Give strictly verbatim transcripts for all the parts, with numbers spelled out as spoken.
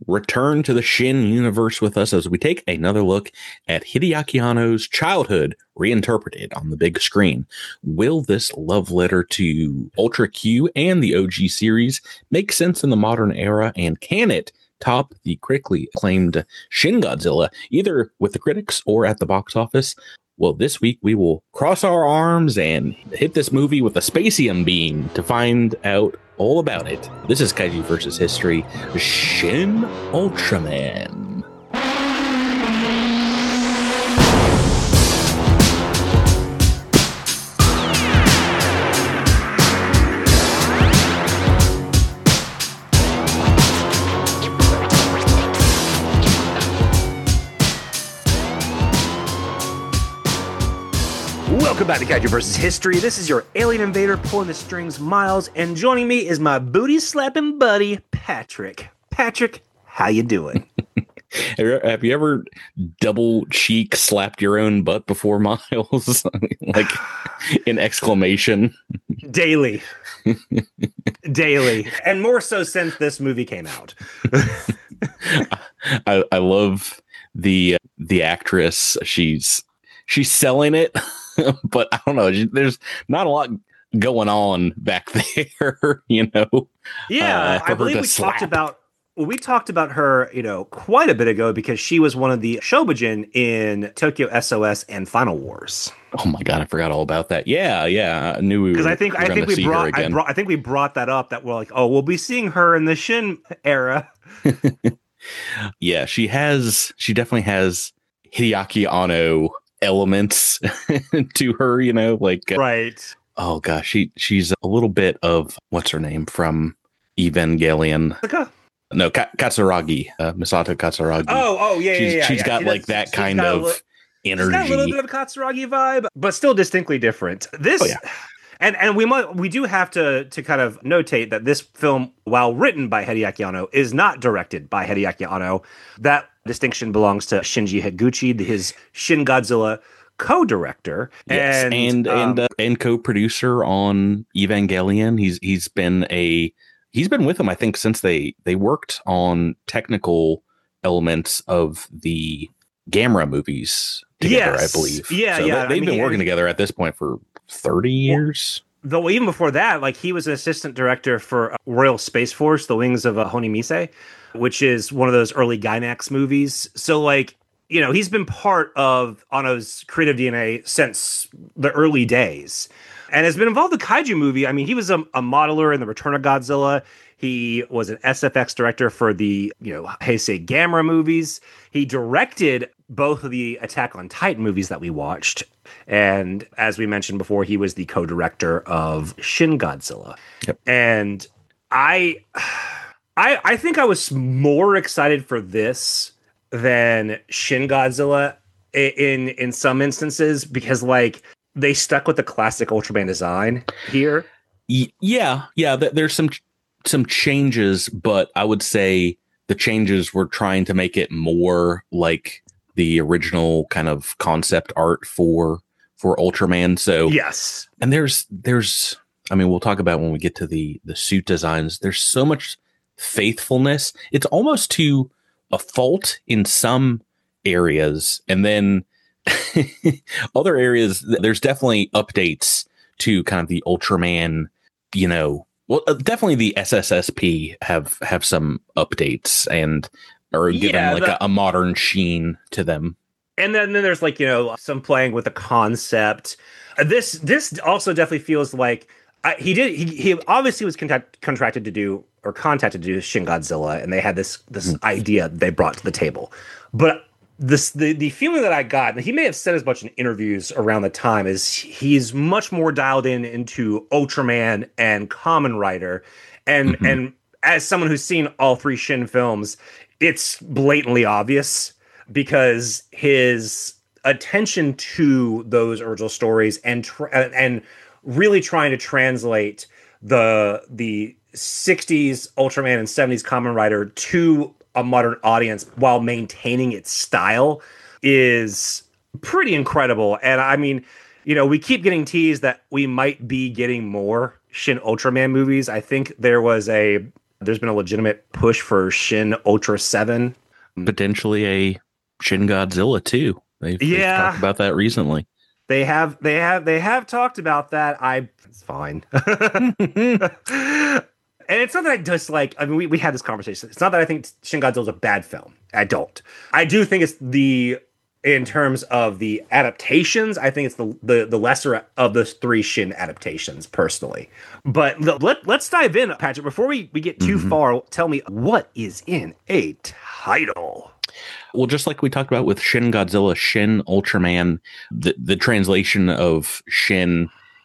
return to the Shin universe with us as we take another look at Hideaki Anno's childhood reinterpreted on the big screen. Will this love letter to Ultra Q and the O G series make sense in the modern era, and can it top the critically acclaimed Shin Godzilla, either with the critics or at the box office? Well, this week we will cross our arms and hit this movie with a spacium beam to find out all about it. This is Kaiju versus History, Shin Ultraman. Welcome back to Kaiju versus History. This is your alien invader pulling the strings, Miles, and joining me is my booty-slapping buddy, Patrick. Patrick, how you doing? Have you ever double cheek slapped your own butt before, Miles? Like in exclamation? Daily. Daily. And more so since this movie came out. I, I love the the actress. She's she's selling it. But I don't know. There's not a lot going on back there, you know. Yeah, uh, I believe we slap. talked about well, we talked about her, you know, quite a bit ago because she was one of the Shobujin in Tokyo S O S and Final Wars. Oh my god, I forgot all about that. Yeah, yeah, I knew we because I think I think we brought I, brought I think we brought that up that we're like, oh, we'll be seeing her in the Shin era. Yeah, she has. She definitely has Hideaki Anno elements to her, you know, like right. Uh, oh gosh, she she's a little bit of what's her name from Evangelion. Okay. No, Ka- Katsuragi, uh, Misato Katsuragi. Oh, oh yeah, she's, yeah, yeah. She's yeah. got she like does, that kind of li- energy. She's got a little bit of a Katsuragi vibe, but still distinctly different. This. Oh, yeah. And and we might we do have to to kind of notate that this film, while written by Hideaki Anno, is not directed by Hideaki Anno. That distinction belongs to Shinji Higuchi, his Shin Godzilla co-director, yes, and and um, and, uh, and co-producer on Evangelion. He's he's been a he's been with them, I think, since they they worked on technical elements of the Gamera movies together. Yes. I believe. Yeah, so yeah. They, they've I mean, been he, working together at this point for thirty years. Though even before that, like he was an assistant director for Royal Space Force, The Wings of uh, Honimise, which is one of those early Gainax movies. So like, you know, he's been part of Anno's creative D N A since the early days and has been involved in the kaiju movie. I mean, he was a, a modeler in The Return of Godzilla. He was an S F X director for the, you know, Heisei Gamera movies. He directed both of the Attack on Titan movies that we watched. And as we mentioned before, he was the co-director of Shin Godzilla. Yep. And I, I, I think I was more excited for this than Shin Godzilla in in some instances because like they stuck with the classic Ultraman design here. Yeah, yeah. There's some some changes, but I would say the changes were trying to make it more like the original kind of concept art for for Ultraman. So yes, and there's there's I mean we'll talk about when we get to the the suit designs. There's so much faithfulness. It's almost to a fault in some areas, and then other areas there's definitely updates to kind of the Ultraman, you know, well definitely the S S S P have have some updates and or given yeah, like the, a, a modern sheen to them. And then, then there's like, you know, some playing with the concept. This this also definitely feels like uh, he did he, he obviously was contact, contracted to do or contacted to do Shin Godzilla, and they had this this mm. idea they brought to the table. But this the, the feeling that I got, and he may have said as much in interviews around the time, is he's much more dialed in into Ultraman and Kamen Rider. And mm-hmm. and as someone who's seen all three Shin films, it's blatantly obvious because his attention to those original stories and tra- and really trying to translate the the sixties Ultraman and seventies Kamen Rider to a modern audience while maintaining its style is pretty incredible. And I mean, you know, we keep getting teased that we might be getting more Shin Ultraman movies. I think there was a There's been a legitimate push for Shin Ultra seven. Potentially a Shin Godzilla too. They've, yeah. they've talked about that recently. They have, they have, they have talked about that. I, it's fine. And it's not that I dislike, I mean, we, we had this conversation. It's not that I think Shin Godzilla is a bad film. I don't. I do think it's the, in terms of the adaptations, I think it's the the, the lesser of the three Shin adaptations, personally. But let, let's dive in, Patrick. Before we, we get too mm-hmm. far, tell me, what is in a title? Well, just like we talked about with Shin Godzilla, Shin Ultraman, the, the translation of Shin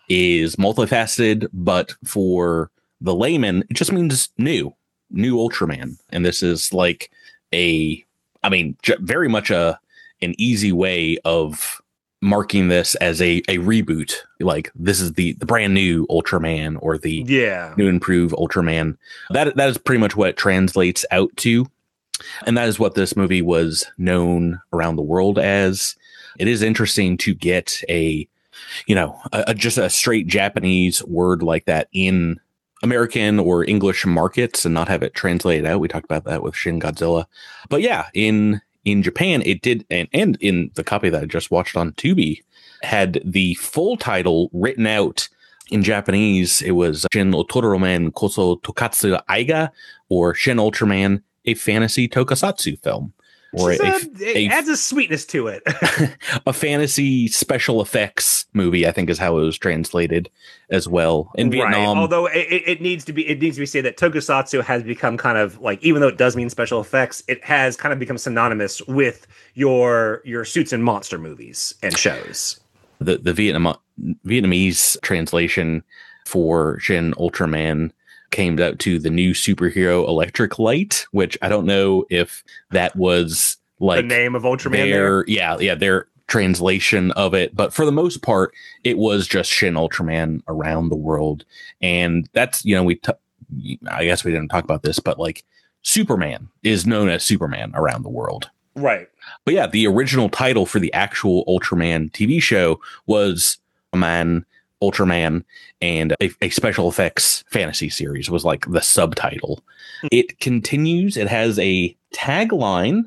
is multifaceted, but for the layman, it just means new, new Ultraman. And this is like a, I mean, j- very much a an easy way of marking this as a, a reboot. Like, this is the, the brand new Ultraman, or the yeah. new improved Ultraman. That That is pretty much what it translates out to. And that is what this movie was known around the world as. It is interesting to get a, you know, a, a, just a straight Japanese word like that in American or English markets and not have it translated out. We talked about that with Shin Godzilla. But yeah, in in Japan, it did, and, and in the copy that I just watched on Tubi, had the full title written out in Japanese. It was Shin Ultraman Koso Tokatsu Aiga, or Shin Ultraman, a fantasy tokusatsu film. Or a, a, a, it adds a sweetness to it. A fantasy special effects movie, I think, is how it was translated as well in right. Vietnam. Although it, it needs to be, it needs to be said that tokusatsu has become kind of like, even though it does mean special effects, it has kind of become synonymous with your your suits and monster movies and shows. The the Vietnam Vietnamese translation for Shin Ultraman came out to the new superhero Electric Light, which I don't know if that was like the name of Ultraman. Their, there? Yeah, yeah, their translation of it. But for the most part, it was just Shin Ultraman around the world. And that's, you know, we, t- I guess we didn't talk about this, but like Superman is known as Superman around the world. Right. But yeah, the original title for the actual Ultraman T V show was Man, Ultraman, and a, a special effects fantasy series was like the subtitle. It continues. It has a tagline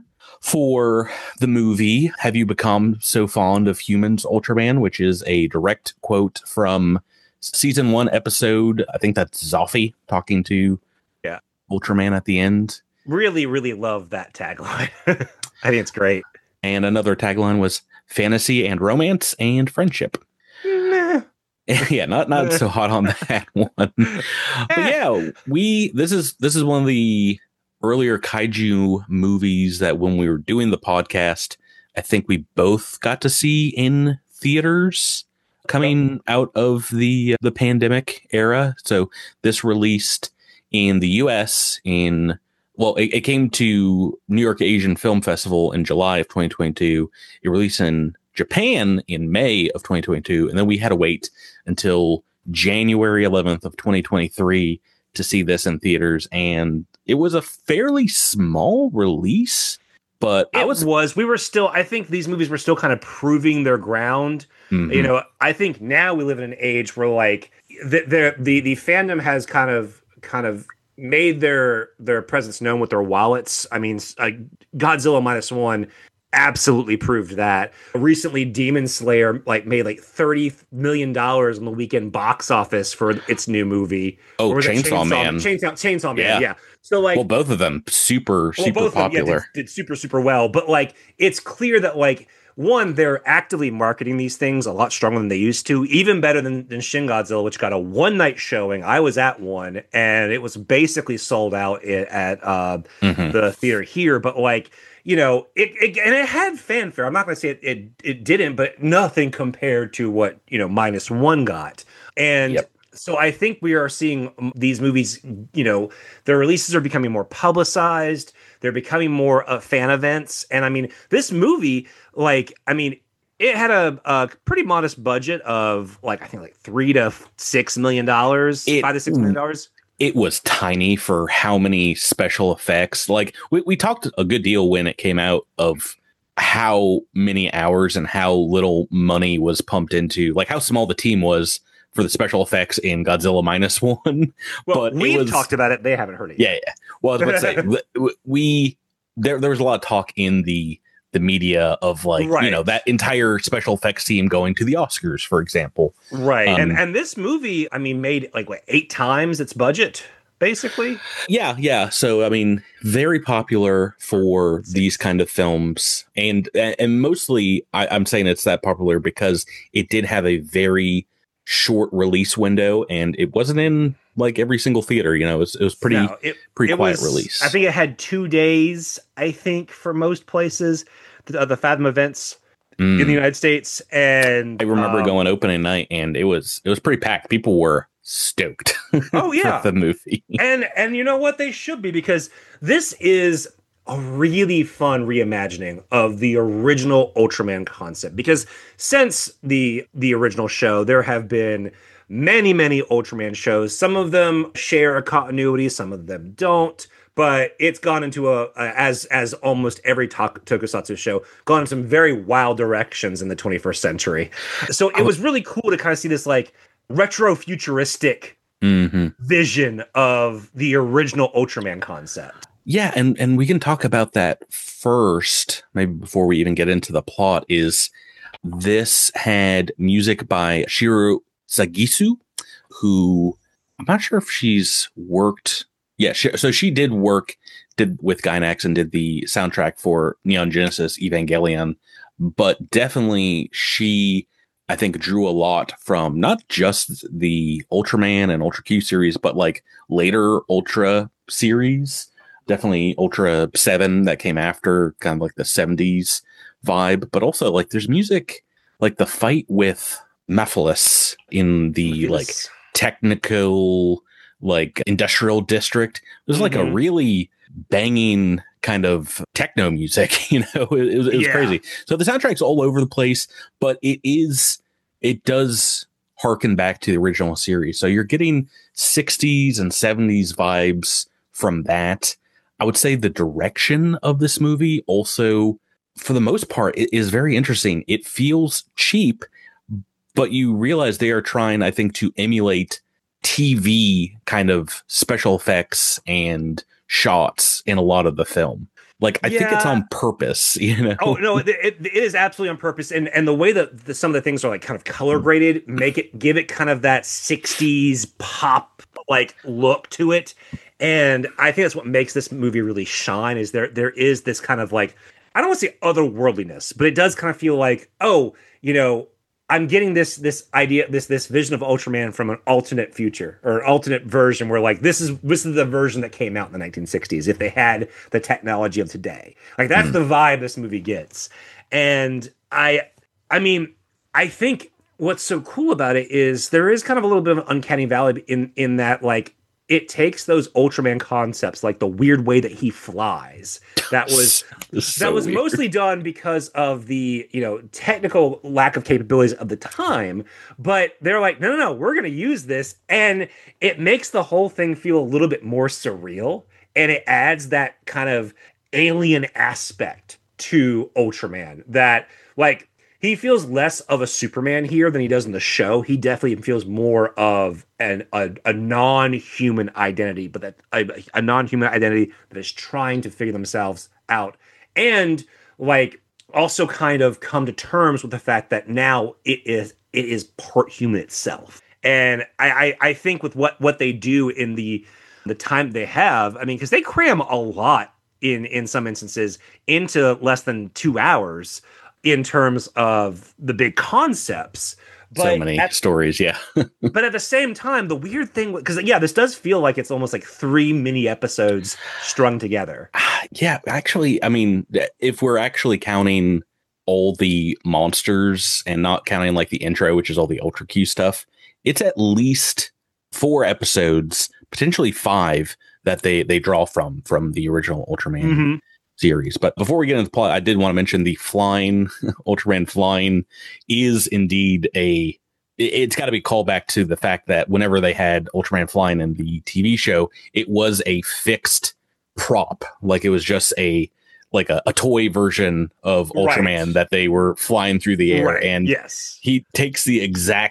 for the movie, "Have you become so fond of humans, Ultraman?" which is a direct quote from season one episode. I think that's Zoffy talking to yeah. Ultraman at the end. Really, really love that tagline. I think it's great. And another tagline was fantasy and romance and friendship. Nah. Yeah, not not so hot on that one. But yeah, we this is this is one of the earlier kaiju movies that when we were doing the podcast, I think we both got to see in theaters coming out of the the pandemic era. So this released in the U S in well, it, it came to New York Asian Film Festival in July of twenty twenty-two. It released in Japan in May of twenty twenty-two, and then we had to wait until January eleventh of twenty twenty-three to see this in theaters. And it was a fairly small release, but it I was was we were still, I think these movies were still kind of proving their ground. Mm-hmm. You know, I think now we live in an age where like the the the, the fandom has kind of kind of made their their presence known with their wallets. I mean, uh, Godzilla Minus One absolutely proved that. Recently, Demon Slayer like made like thirty million dollars on the weekend box office for its new movie. Oh, Chainsaw, Chainsaw Man. Chainsaw, Chainsaw Man, yeah. yeah. So like, well, both of them super, well, super popular. Them, yeah, did, did super, super well. But like, it's clear that like, one, they're actively marketing these things a lot stronger than they used to, even better than, than Shin Godzilla, which got a one night showing. I was at one and it was basically sold out at, at uh, mm-hmm. the theater here. But like, you know, it, it and it had fanfare. I'm not going to say it, it it didn't, but nothing compared to what, you know, Minus One got. And yep. So I think we are seeing these movies, you know, their releases are becoming more publicized. They're becoming more uh, fan events. And I mean, this movie, like, I mean, it had a, a pretty modest budget of like, I think like three to six million dollars, it, five to six million dollars. It was tiny for how many special effects. Like we, we talked a good deal when it came out of how many hours and how little money was pumped into, like how small the team was for the special effects in Godzilla minus one. Well, but we've was, talked about it. They haven't heard it yeah, yet. yeah. Well, I was about to say, we, there, there was a lot of talk in the, the media of like, right. you know, that entire special effects team going to the Oscars, for example. Right. Um, and, and this movie, I mean, made like what, eight times its budget. Basically, yeah, yeah. So, I mean, very popular for these kind of films, and and mostly, I, I'm saying it's that popular because it did have a very short release window, and it wasn't in like every single theater. You know, it was it was pretty no, it, pretty it quiet was, release. I think it had two days. I think for most places, the, uh, the Fathom events mm. in the United States, and I remember um, going opening night, and it was it was pretty packed. People were stoked. Oh yeah, for the movie. and and you know what, they should be, because this is a really fun reimagining of the original Ultraman concept. Because since the the original show, there have been many many Ultraman shows. Some of them share a continuity, some of them don't. But it's gone into a, a as as almost every to- tokusatsu show, gone in some very wild directions in the twenty-first century. So it was really cool to kind of see this like retro futuristic mm-hmm. vision of the original Ultraman concept. Yeah, and and we can talk about that first, maybe before we even get into the plot. Is this had music by Shiro Sagisu, who I'm not sure if she's worked. Yeah, she, so she did work did with Gainax and did the soundtrack for Neon Genesis Evangelion, but definitely she, I think, drew a lot from not just the Ultraman and Ultra Q series, but like later Ultra series. Definitely Ultra seven that came after, kind of like the seventies vibe. But also, like, there's music like the fight with Mephiles in the Mephiles. like technical, like industrial district. There's like mm-hmm. a really banging kind of techno music, you know, it, it was, it was yeah. crazy. So the soundtrack's all over the place, but it is, it does harken back to the original series. So you're getting sixties and seventies vibes from that. I would say the direction of this movie also, for the most part, it is very interesting. It feels cheap, but you realize they are trying, I think, to emulate T V kind of special effects and shots in a lot of the film. Like, I yeah. think it's on purpose, you know? Oh, no, it, it, it is absolutely on purpose. And and the way that the, some of the things are like kind of color graded, make it, give it kind of that sixties pop like look to it. And I think that's what makes this movie really shine, is there there is this kind of like, I don't want to say otherworldliness, but it does kind of feel like, oh, you know, I'm getting this this idea, this this vision of Ultraman from an alternate future or an alternate version where like this is this is the version that came out in the nineteen sixties if they had the technology of today. Like that's mm. the vibe this movie gets. And I I mean, I think what's so cool about it is there is kind of a little bit of an uncanny valley in in that like it takes those Ultraman concepts, like the weird way that he flies. That was so that was weird. Mostly done because of the, you know, technical lack of capabilities of the time. But they're like, no, no, no, we're going to use this, and it makes the whole thing feel a little bit more surreal, and it adds that kind of alien aspect to Ultraman. That like. He feels less of a Superman here than he does in the show. He definitely feels more of an a, a non-human identity, but that a, a non-human identity that is trying to figure themselves out, and like also kind of come to terms with the fact that now it is it is part human itself. And I I, I think with what what they do in the the time they have, I mean, because they cram a lot in in some instances into less than two hours. In terms of the big concepts. But so many at, stories, yeah. But at the same time, the weird thing, because yeah, this does feel like it's almost like three mini episodes strung together. Yeah, actually, I mean, if we're actually counting all the monsters and not counting like the intro, which is all the Ultra Q stuff, it's at least four episodes, potentially five, that they they draw from from the original Ultraman. Mm-hmm. series. But before we get into the plot, I did want to mention the flying Ultraman flying is indeed a it's got to be called back to the fact that whenever they had Ultraman flying in the T V show, it was a fixed prop. Like it was just a like a, a toy version of Ultraman right. that they were flying through the air. Right. And yes, he takes the exact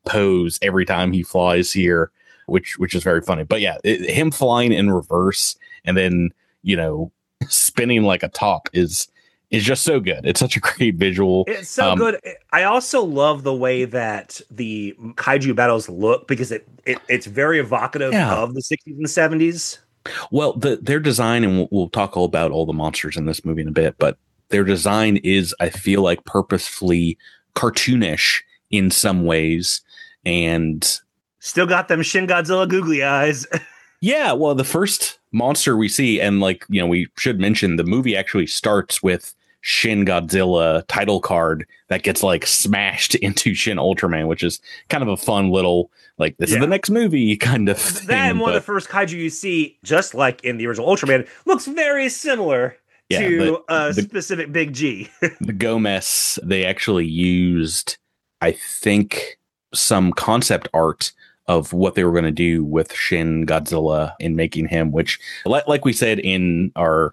pose every time he flies here, which which is very funny. But yeah, it, him flying in reverse and then, you know, spinning like a top is is just so good. It's such a great visual. It's so um, good. I also love the way that the kaiju battles look because it, it it's very evocative Yeah. of the sixties and seventies. Well, the, their design, and we'll, we'll talk all about all the monsters in this movie in a bit, but their design is, I feel like, purposefully cartoonish in some ways. And still got them Shin Godzilla googly eyes. Yeah, well, the first monster we see, and like, you know, we should mention the movie actually starts with Shin Godzilla title card that gets like smashed into Shin Ultraman, which is kind of a fun little, like, this yeah. is the next movie kind of thing. That and one but, of the first kaiju you see, just like in the original Ultraman, looks very similar yeah, to the, a the, specific Big G. The Gomez, they actually used, I think, some concept art of what they were going to do with Shin Godzilla in making him, which, like, like we said in our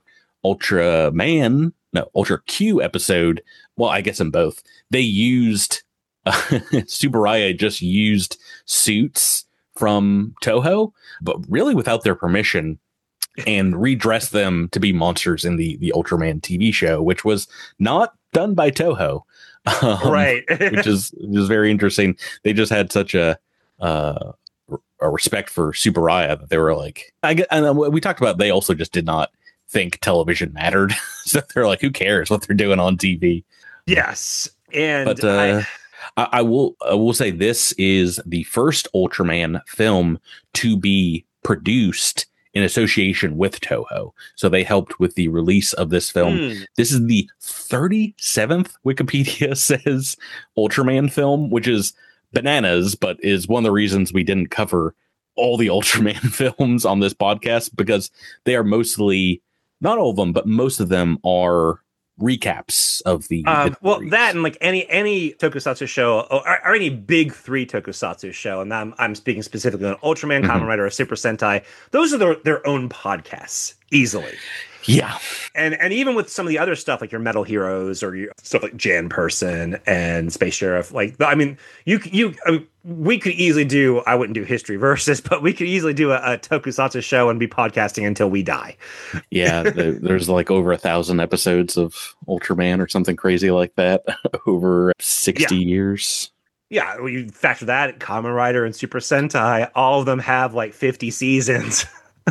Ultraman, no, Ultra Q episode, well, I guess in both, they used, uh, Tsuburaya just used suits from Toho, but really without their permission, and redressed them to be monsters in the, the Ultraman T V show, which was not done by Toho. Um, right. which is, which is very interesting. They just had such a, uh a respect for Tsuburaya that they were like, I get, and we talked about, they also just did not think television mattered. So they're like, who cares what they're doing on T V? Yes. And but uh, I, I will I will say this is the first Ultraman film to be produced in association with Toho. So they helped with the release of this film. Mm. This is the thirty-seventh, Wikipedia says, Ultraman film, which is bananas, but is one of the reasons we didn't cover all the Ultraman films on this podcast, because they are mostly, not all of them, but most of them are recaps of the, um, the well that and like any any tokusatsu show or, or any big three tokusatsu show, and I'm, I'm speaking specifically on Ultraman, mm-hmm. Kamen Rider, or Super Sentai, those are their, their own podcasts easily. Yeah. And and even with some of the other stuff, like your Metal Heroes or your stuff like Jan Person and Space Sheriff, like, I mean, you you I mean, we could easily do, I wouldn't do History Versus, but we could easily do a, a tokusatsu show and be podcasting until we die. Yeah, the, there's like over a thousand episodes of Ultraman or something crazy like that over sixty yeah. years. Yeah, well, you factor that, Kamen Rider and Super Sentai, all of them have like fifty seasons.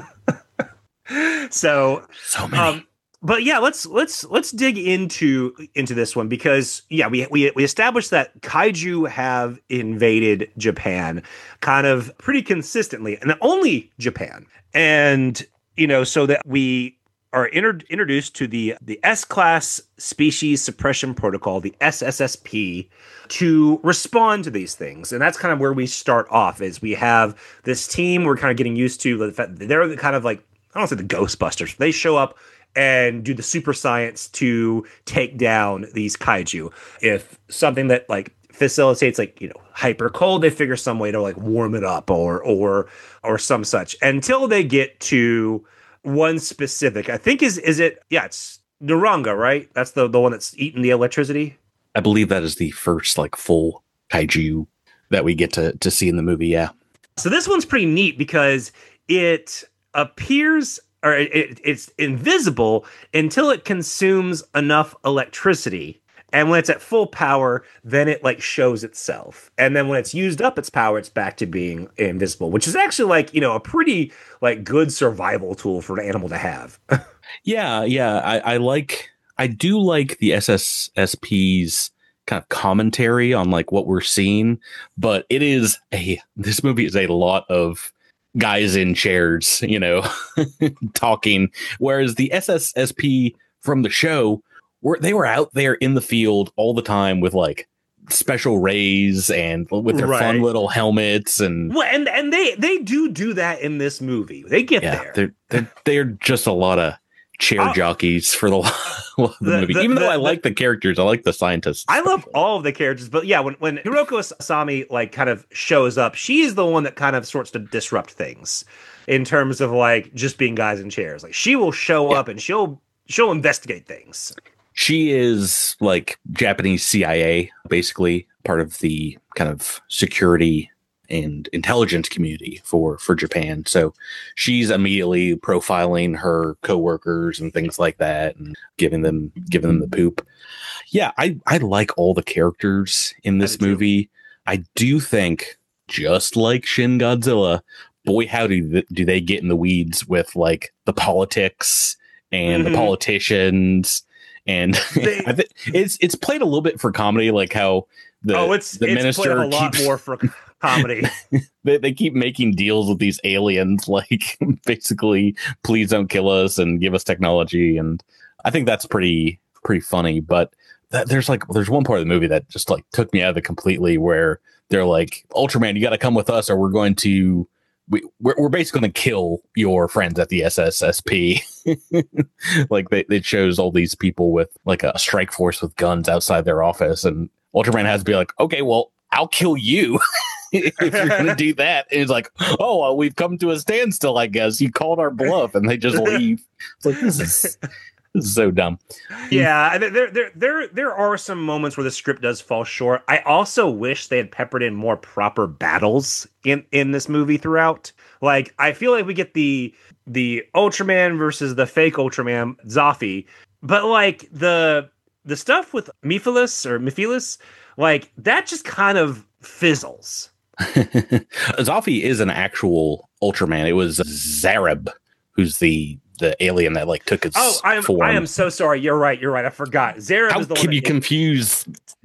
So, so many. Um, but yeah, let's let's let's dig into into this one, because yeah, we we we established that kaiju have invaded Japan kind of pretty consistently, and only Japan. And you know, so that we are inter- introduced to the the S-class species suppression protocol, the S S S P, to respond to these things. And that's kind of where we start off, is we have this team we're kind of getting used to. The fact that they're kind of like, I don't say the Ghostbusters. They show up and do the super science to take down these kaiju. If something that like facilitates like, you know, hyper cold, they figure some way to like warm it up or or or some such, until they get to one specific, I think is is it yeah, it's Naranga, right? That's the, the one that's eating the electricity. I believe that is the first like full kaiju that we get to to see in the movie, yeah. So this one's pretty neat because it appears, or it, it, it's invisible until it consumes enough electricity, and when it's at full power, then it like shows itself, and then when it's used up its power, it's back to being invisible, which is actually like, you know, a pretty like good survival tool for an animal to have. yeah yeah I, I like I do like the S S S P's kind of commentary on like what we're seeing, but it is a this movie is a lot of guys in chairs, you know, talking. Whereas the S S S P from the show, were they were out there in the field all the time with like special rays and with their right. fun little helmets, and well, and and they they do do that in this movie. They get yeah, there. They're, they're they're just a lot of chair oh. jockeys for the, the, the movie. The, Even the, though I the, like the characters, I like the scientists. I love all of the characters, but yeah, when when Hiroko Asami like kind of shows up, she's the one that kind of sorts to disrupt things in terms of like just being guys in chairs. Like she will show yeah. up and she'll she'll investigate things. She is like Japanese C I A, basically. part of the kind of security and intelligence community for for Japan. So she's immediately profiling her coworkers and things like that, and giving them giving them the poop. Yeah, I I like all the characters in this I movie. I do think, just like Shin Godzilla, boy howdy th- do they get in the weeds with like the politics and mm-hmm. the politicians, and they, I th- it's it's played a little bit for comedy, like how the oh it's the it's minister played a lot keeps, more for comedy. they they keep making deals with these aliens, like basically, please don't kill us and give us technology, and I think that's pretty pretty funny. But that, there's like there's one part of the movie that just like took me out of it completely, where they're like, Ultraman, you got to come with us, or we're going to. We, we're, we're basically going to kill your friends at the S S S P. Like they, it shows all these people with like a strike force with guns outside their office, and Ultraman has to be like, okay, well, I'll kill you if you're going to do that. And it's like, oh, well, we've come to a standstill, I guess. You called our bluff, and they just leave. It's like, this is this is so dumb. Yeah, there, there, there, there are some moments where the script does fall short. I also wish they had peppered in more proper battles in, in this movie throughout. Like, I feel like we get the the Ultraman versus the fake Ultraman, Zafy, but like the the stuff with Mephiles or Mephiles, like that just kind of fizzles. Zafy is an actual Ultraman. It was Zareb, who's the the alien that like took its oh, I am, form. I am so sorry. You're right. You're right. I forgot. Zareb How is the can one you that, confuse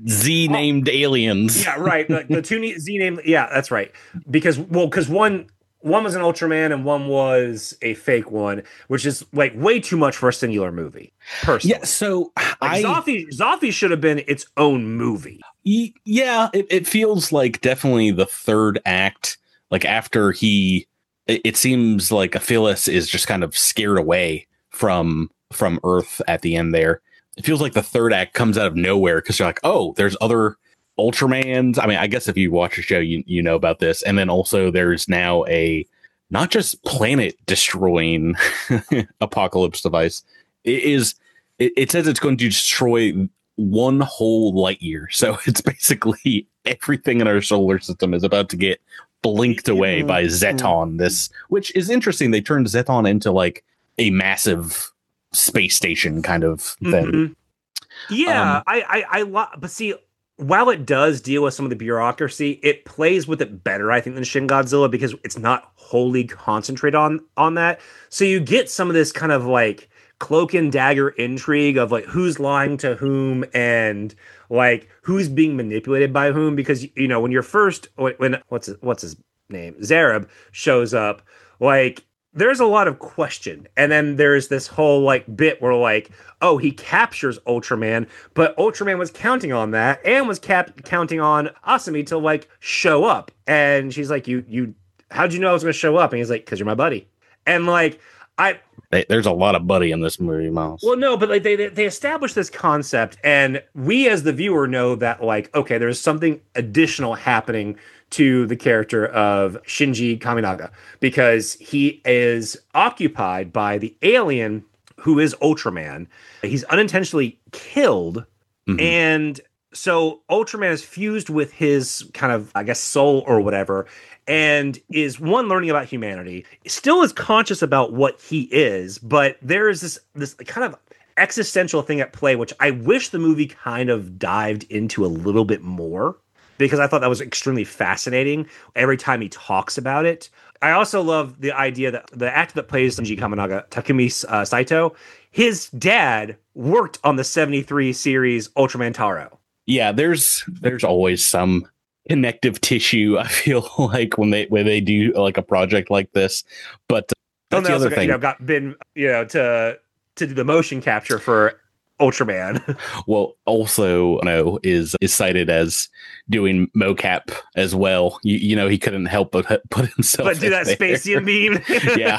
Z named oh, aliens? Yeah, right. The, the two Z named. Yeah, that's right. Because well, because one one was an Ultraman and one was a fake one, which is like way too much for a singular movie. Personally, yeah. So like, I Zafy Zafy should have been its own movie. Y- yeah, it, it feels like definitely the third act. Like after he. It seems like Phyllis is just kind of scared away from from Earth at the end there. It feels like the third act comes out of nowhere because you're like, oh, there's other Ultramans. I mean, I guess if you watch the show, you you know about this. And then also there's now a not just planet destroying apocalypse device. It is. It, it says it's going to destroy one whole light year. So it's basically everything in our solar system is about to get blinked away by Zeton, this, which is interesting. They turned Zeton into like a massive space station kind of thing. Mm-hmm. Yeah, um, I, I, I, lo- but see, while it does deal with some of the bureaucracy, it plays with it better, I think, than Shin Godzilla because it's not wholly concentrated on on that. So you get some of this kind of like cloak and dagger intrigue of like who's lying to whom and like who's being manipulated by whom, because you know when you're first when what's his, what's his name Zareb shows up, like there's a lot of question, and then there's this whole like bit where like, oh, he captures Ultraman, but Ultraman was counting on that and was cap- counting on Asami to like show up, and she's like, you you how'd you know I was going to show up? And he's like, because you're my buddy. And like I They, there's a lot of buddy in this movie, Miles. Well, no, but like they they establish this concept, and we as the viewer know that like, okay, there's something additional happening to the character of Shinji Kaminaga because he is occupied by the alien who is Ultraman. He's unintentionally killed, mm-hmm. and so Ultraman is fused with his kind of, I guess, soul or whatever, and is one learning about humanity, still is conscious about what he is, but there is this this kind of existential thing at play, which I wish the movie kind of dived into a little bit more, because I thought that was extremely fascinating every time he talks about it. I also love the idea that the actor that plays Shinji Kaminaga, Takumi uh, Saito, his dad worked on the seventy-three series Ultraman Taro. Yeah, there's there's always some connective tissue, I feel like, when they when they do like a project like this. But uh, that's the other got, thing. You know, got been you know to to do the motion capture for Ultraman. Well, also, you know, is is cited as doing mocap as well. You, you know, he couldn't help but put himself. But do that there. Spacian beam. Yeah,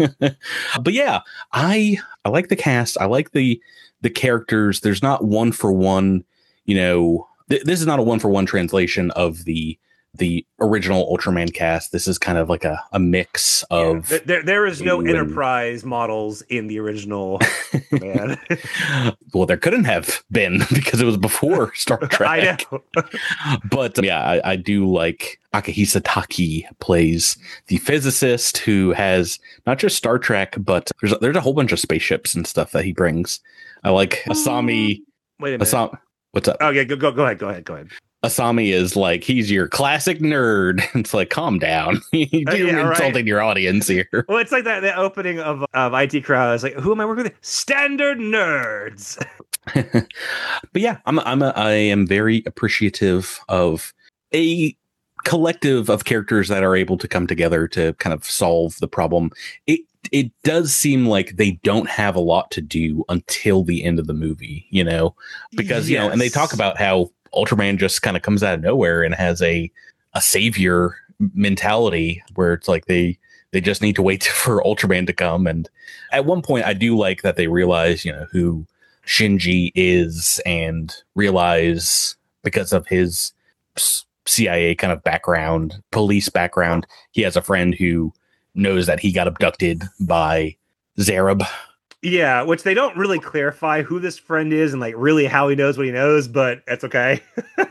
but yeah, I I like the cast. I like the the characters. There's not one for one. You know, th- this is not a one for one translation of the the original Ultraman cast. This is kind of like a, a mix of... Yeah. There, there is no and... Enterprise models in the original man. Well, there couldn't have been because it was before Star Trek. I know. But yeah, I, I do like Akihisa Taki plays the physicist who has not just Star Trek, but there's, there's a whole bunch of spaceships and stuff that he brings. I like Asami. Wait a minute. Asami, what's up? Okay, go, go, go ahead, go ahead, go ahead. Asami is like, he's your classic nerd. It's like, calm down. You're uh, yeah, insulting right. your audience here. Well, it's like that the opening of, of I T Crowd. It's like, who am I working with? Standard nerds. But yeah, I'm I'm a, I am very appreciative of a collective of characters that are able to come together to kind of solve the problem. It it does seem like they don't have a lot to do until the end of the movie, you know, because, yes. you know, and they talk about how Ultraman just kind of comes out of nowhere and has a a savior mentality where it's like they they just need to wait for Ultraman to come. And at one point, I do like that they realize, you know, who Shinji is and realize because of his C I A kind of background, police background, he has a friend who knows that he got abducted by Zarab. Yeah, which they don't really clarify who this friend is and like really how he knows what he knows, but that's okay.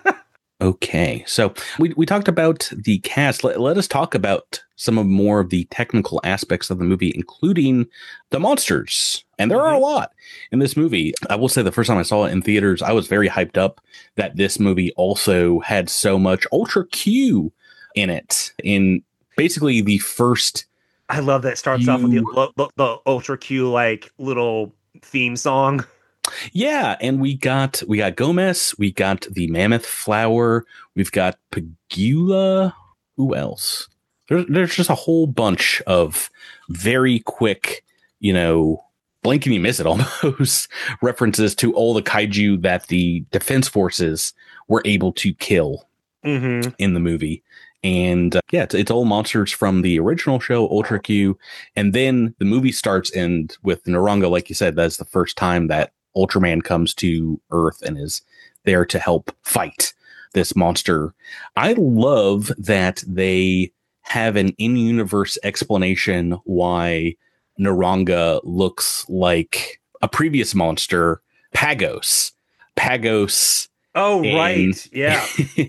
Okay, so we we talked about the cast. Let, let us talk about some of more of the technical aspects of the movie, including the monsters. And there are a lot in this movie. I will say the first time I saw it in theaters, I was very hyped up that this movie also had so much Ultra Q in it. In basically the first... I love that it starts you, off with the, the, the Ultra Q like little theme song. Yeah, and we got we got Gomez, we got the Mammoth Flower, we've got Pagula. Who else? There's there's just a whole bunch of very quick, you know, blink and you miss it almost references to all the kaiju that the Defense Forces were able to kill mm-hmm. in the movie. And uh, yeah, it's, it's all monsters from the original show, Ultra Q. And then the movie starts, and with Naranga, like you said, that's the first time that Ultraman comes to Earth and is there to help fight this monster. I love that they have an in-universe explanation why Naranga looks like a previous monster, Pagos. Pagos. Oh, in, right. Yeah.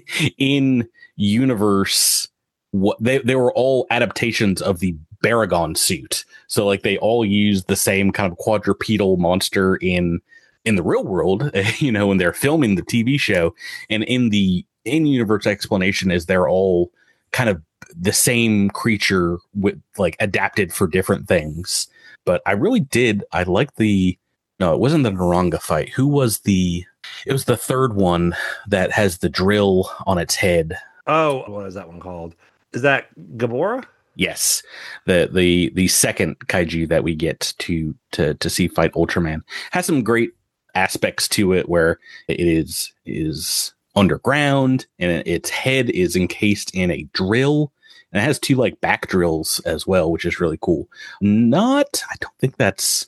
in universe, what they, they were all adaptations of the Baragon suit. So like they all use the same kind of quadrupedal monster in in the real world, you know, when they're filming the T V show. And in the in-universe explanation is they're all kind of the same creature with like adapted for different things. But I really did. I like the no, it wasn't the Naranga fight. Who was the it was the third one that has the drill on its head. Oh, what is that one called? Is that Gamora? Yes, the the the second kaiju that we get to to to see fight Ultraman has some great aspects to it, where it is is underground and its head is encased in a drill, and it has two like back drills as well, which is really cool. Not, I don't think that's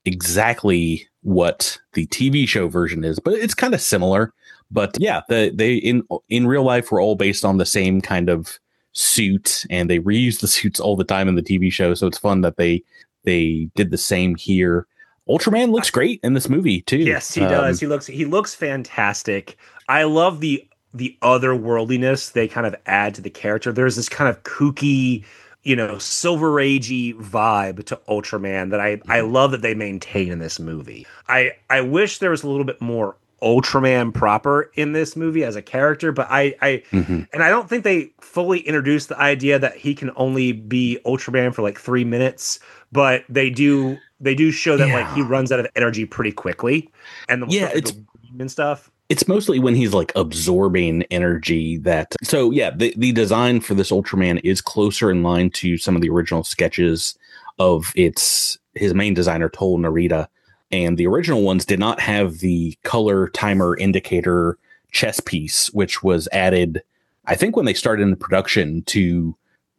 exactly what the T V show version is, but it's kind of similar. But yeah, the, they in in real life were all based on the same kind of suit, and they reuse the suits all the time in the T V show. So it's fun that they they did the same here. Ultraman looks great in this movie too. Yes, he um, does. He looks he looks fantastic. I love the the otherworldliness they kind of add to the character. There's this kind of kooky, you know, Silver Agey vibe to Ultraman that I, mm-hmm. I love that they maintain in this movie. I, I wish there was a little bit more Ultraman proper in this movie as a character, but I, I mm-hmm. and I don't think they fully introduced the idea that he can only be Ultraman for like three minutes, but they do they do show that yeah. like he runs out of energy pretty quickly, and the, yeah, the, it's and stuff. It's mostly when he's like absorbing energy that. So yeah, the, the design for this Ultraman is closer in line to some of the original sketches of its his main designer, Toll Narita. And the original ones did not have the color timer indicator chess piece, which was added, I think, when they started in production to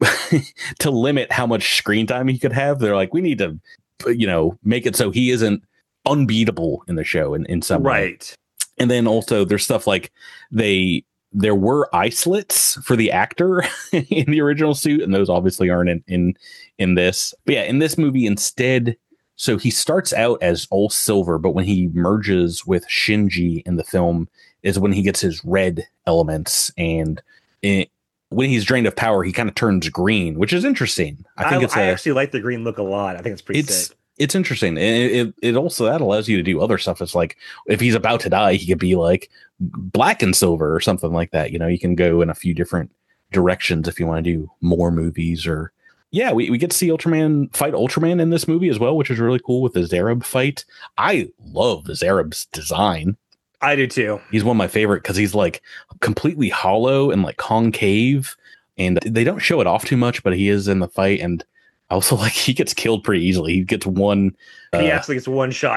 to limit how much screen time he could have. They're like, we need to, you know, make it so he isn't unbeatable in the show in, in some right. way. And then also there's stuff like they there were eye slits for the actor in the original suit, and those obviously aren't in, in in this. But yeah, in this movie instead, so he starts out as all silver, but when he merges with Shinji in the film is when he gets his red elements, and it, when he's drained of power, he kind of turns green, which is interesting. I think I, it's I a, actually like the green look a lot. I think it's pretty it's sick. it's interesting. And it, it it also that allows you to do other stuff. It's like if he's about to die, he could be like black and silver or something like that. You know, you can go in a few different directions if you want to do more movies. Or yeah, we, we get to see Ultraman fight Ultraman in this movie as well, which is really cool with the Zerub fight. I love the Zerub's design. I do too. He's one of my favorite because he's like completely hollow and like concave, and they don't show it off too much, but he is in the fight. And also, like, he gets killed pretty easily. He gets one. Uh, he actually gets one shot.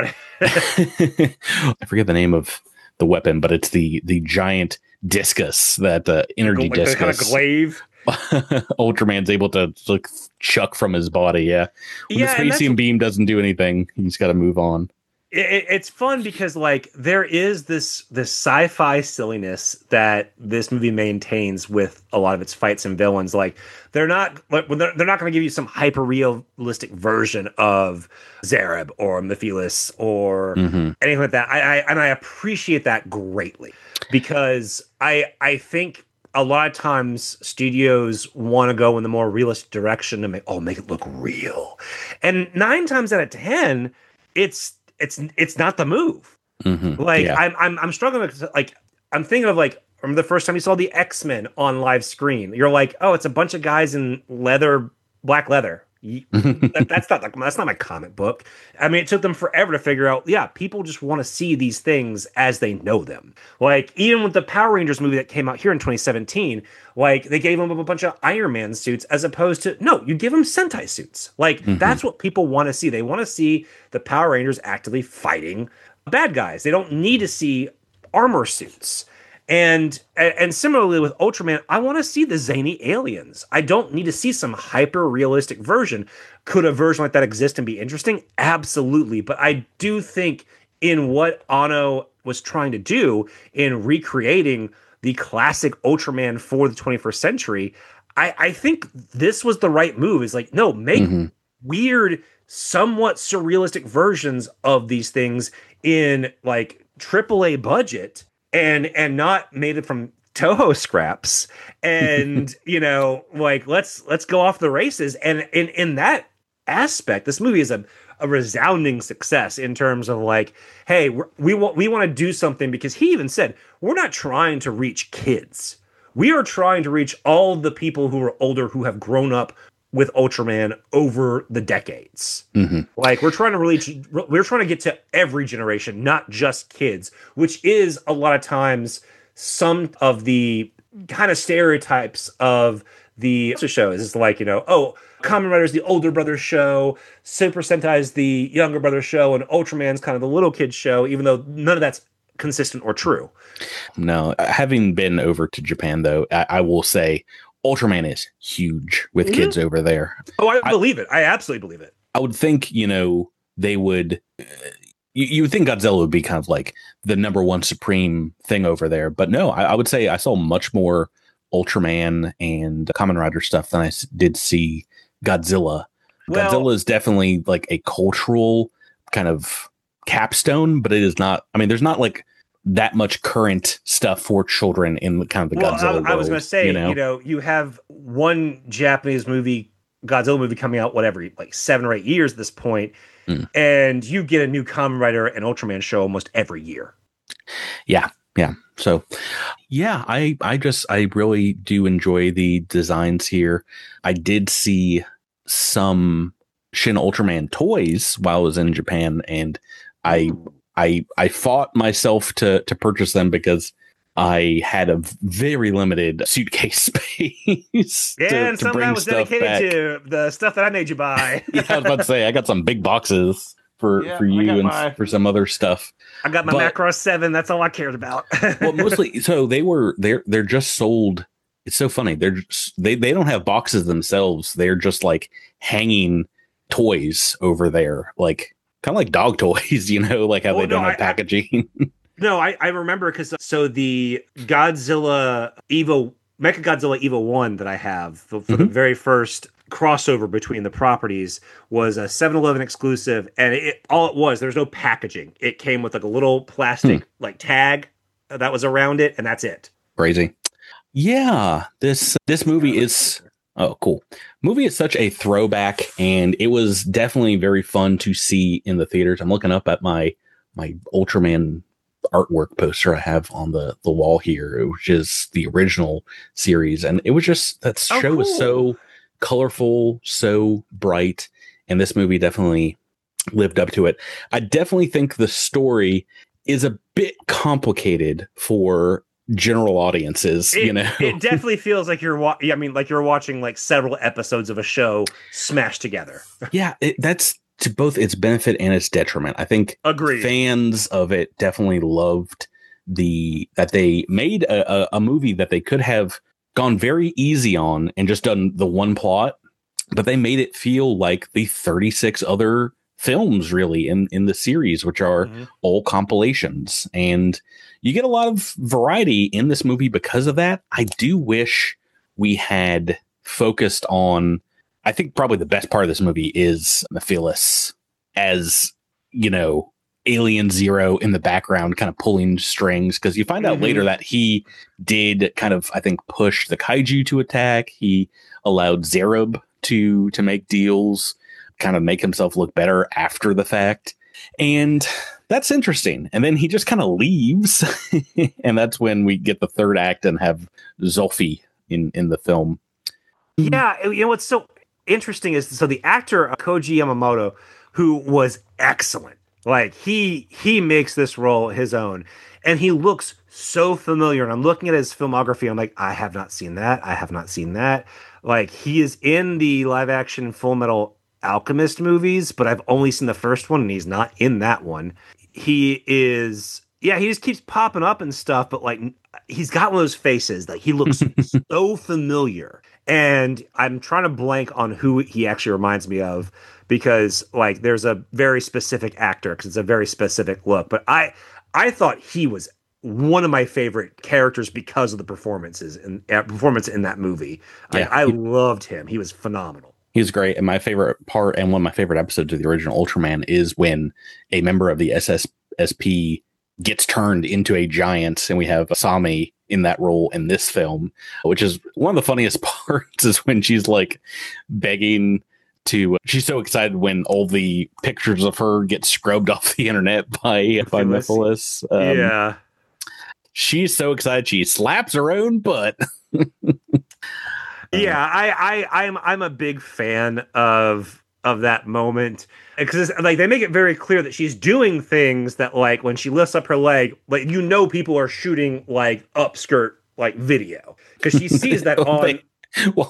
I forget the name of the weapon, but it's the the giant discus, that uh, energy like discus. kind of glaive. Ultraman's able to like chuck from his body. Yeah, when yeah, the Spacium beam doesn't do anything, he's got to move on. It, it's fun because like there is this this sci-fi silliness that this movie maintains with a lot of its fights and villains. Like they're not like they're, they're not going to give you some hyper realistic version of Zerub or Mephiles or mm-hmm. anything like that. I, I and I appreciate that greatly because I I think a lot of times studios want to go in the more realistic direction to make oh make it look real, and nine times out of ten it's It's it's not the move. Mm-hmm. Like yeah. I'm I'm I'm struggling with, like I'm thinking of like remember the first time you saw the X-Men on live screen. You're like, oh, it's a bunch of guys in leather, black leather. that, that's not like that's not my comic book. I mean, it took them forever to figure out. Yeah, people just want to see these things as they know them. Like even with the Power Rangers movie that came out here in twenty seventeen, like they gave them a bunch of Iron Man suits as opposed to no, you give them Sentai suits. Like mm-hmm. that's what people want to see. They want to see the Power Rangers actively fighting bad guys. They don't need to see armor suits. And and similarly with Ultraman, I want to see the zany aliens. I don't need to see some hyper realistic version. Could a version like that exist and be interesting? Absolutely. But I do think in what Anno was trying to do in recreating the classic Ultraman for the twenty-first century, I, I think this was the right move. Is like, no, make mm-hmm. weird, somewhat surrealistic versions of these things in like triple A budget. And and not made it from Toho scraps, and you know, like let's let's go off the races. And in in that aspect, this movie is a, a resounding success in terms of like, hey, we're, we want we want to do something because he even said we're not trying to reach kids, we are trying to reach all the people who are older who have grown up with Ultraman over the decades. Mm-hmm. Like we're trying to really, we're trying to get to every generation, not just kids, which is a lot of times some of the kind of stereotypes of the shows. It's like, you know, oh, Kamen Rider's the older brother show, Super Sentai's the younger brother show, and Ultraman's kind of the little kid show, even though none of that's consistent or true. No, having been over to Japan though, I, I will say Ultraman is huge with mm-hmm. kids over there. Oh, I believe I, it. I absolutely believe it. I would think, you know, they would, uh, you, you would think Godzilla would be kind of like the number one supreme thing over there. But no, I, I would say I saw much more Ultraman and Kamen Rider stuff than I did see Godzilla. Well, Godzilla is definitely like a cultural kind of capstone, but it is not, I mean, there's not like that much current stuff for children in kind of the well, Godzilla I, I was going to say, you know? you know, you have one Japanese movie, Godzilla movie coming out, whatever, like seven or eight years at this point, mm. and you get a new Kamen Rider and Ultraman show almost every year. Yeah, yeah. So, yeah, I, I just, I really do enjoy the designs here. I did see some Shin Ultraman toys while I was in Japan, and I... Ooh. I, I fought myself to, to purchase them because I had a very limited suitcase space. Yeah, to, and to some of bring that was dedicated back. to the stuff that I made you buy. Yeah, I was about to say, I got some big boxes for, yeah, for you and my, for some other stuff. I got my but, Macross seven. That's all I cared about. Well, mostly, so they were, they're, they're just sold. It's so funny. They're just, they, they don't have boxes themselves. They're just like hanging toys over there. Like, kind of like dog toys, you know, like how well, they don't no, have I, packaging. No, I, I remember because so the Godzilla Evo Mecha Godzilla Evo one that I have for, for Mm-hmm. the very first crossover between the properties was a seven eleven exclusive, and it all it was there was no packaging. It came with like a little plastic Hmm. like tag that was around it, and that's it. Crazy. Yeah, this this movie is oh cool. Movie is such a throwback, and it was definitely very fun to see in the theaters. I'm looking up at my my Ultraman artwork poster I have on the the wall here, which is the original series, and it was just that Oh, show was cool. so colorful, so bright, and this movie definitely lived up to it. I definitely think the story is a bit complicated for general audiences, It, you know. it definitely feels like you're wa- I mean like you're watching like several episodes of a show smashed together. Yeah, it, that's to both its benefit and its detriment. I think Agreed. fans of it definitely loved the that they made a, a, a movie that they could have gone very easy on and just done the one plot, but they made it feel like the thirty-six other films really in in the series, which are Mm-hmm. all compilations, and you get a lot of variety in this movie because of that. I do wish we had focused on, I think probably the best part of this movie is Mephiles as, you know, Alien Zero in the background kind of pulling strings, because you find out Mhm. later that he did kind of, I think, push the kaiju to attack. He allowed Zerub to to make deals, kind of make himself look better after the fact. And that's interesting. And then he just kind of leaves. And that's when we get the third act and have Zolfi in, in the film. Yeah, you know what's so interesting is so the actor uh, Koji Yamamoto, who was excellent. Like he he makes this role his own, and he looks so familiar. And I'm looking at his filmography. I'm like, I have not seen that. I have not seen that. Like he is in the live action Full Metal Alchemist movies, but I've only seen the first one, and he's not in that one. He is, yeah, he just keeps popping up and stuff, but like he's got one of those faces that he looks so familiar. And I'm trying to blank on who he actually reminds me of, because like there's a very specific actor because it's a very specific look. But I I thought he was one of my favorite characters because of the performances and uh, performance in that movie. Yeah, I, I he- loved him. He was phenomenal. He's great. And my favorite part and one of my favorite episodes of the original Ultraman is when a member of the S S S P gets turned into a giant, and we have Asami in that role in this film, which is one of the funniest parts is when she's like begging to, she's so excited when all the pictures of her get scrubbed off the internet by, by Mephiles. Um, yeah. She's so excited she slaps her own butt. Yeah, I, I, I'm, I'm a big fan of of that moment because like they make it very clear that she's doing things that like when she lifts up her leg, like you know people are shooting like upskirt like video because she sees that on. They, well,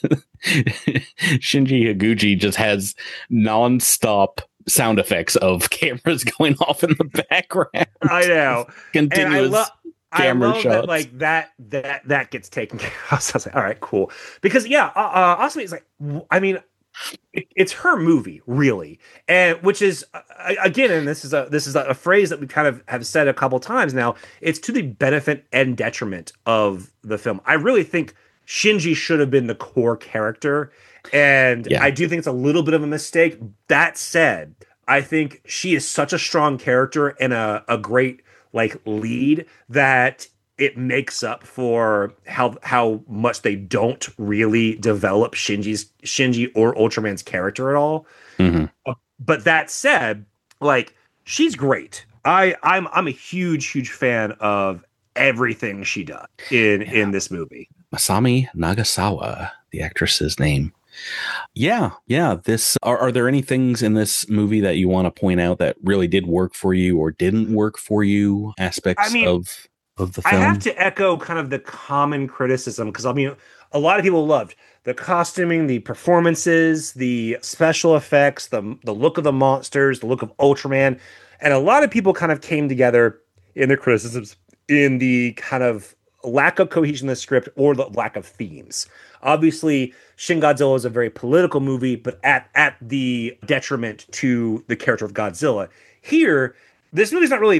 Shinji Higuchi just has nonstop sound effects of cameras going off in the background. I know, Continuous. And I love. Camera I love shots. that, like that, that, that gets taken care of. So I was like, all right, cool. Because yeah, uh, uh also it's like, I mean, it, it's her movie, really, and which is uh, again, and this is a this is a phrase that we kind of have said a couple times now. It's to the benefit and detriment of the film. I really think Shinji should have been the core character, and Yeah. I do think it's a little bit of a mistake. That said, I think she is such a strong character and a, a great like lead that it makes up for how how much they don't really develop Shinji's Shinji or Ultraman's character at all. Mm-hmm. Uh, but that said, like she's great. I I'm I'm a huge huge fan of everything she does in Yeah. in this movie. Masami Nagasawa, the actress's name. Yeah, yeah. This are, are there any things in this movie that you want to point out that really did work for you or didn't work for you? Aspects I mean, of of the I film. have to echo kind of the common criticism because I mean, a lot of people loved the costuming, the performances, the special effects, the the look of the monsters, the look of Ultraman, and a lot of people kind of came together in their criticisms in the kind of lack of cohesion in the script or the lack of themes. Obviously, Shin Godzilla is a very political movie, but at at the detriment to the character of Godzilla. Here, this movie's not really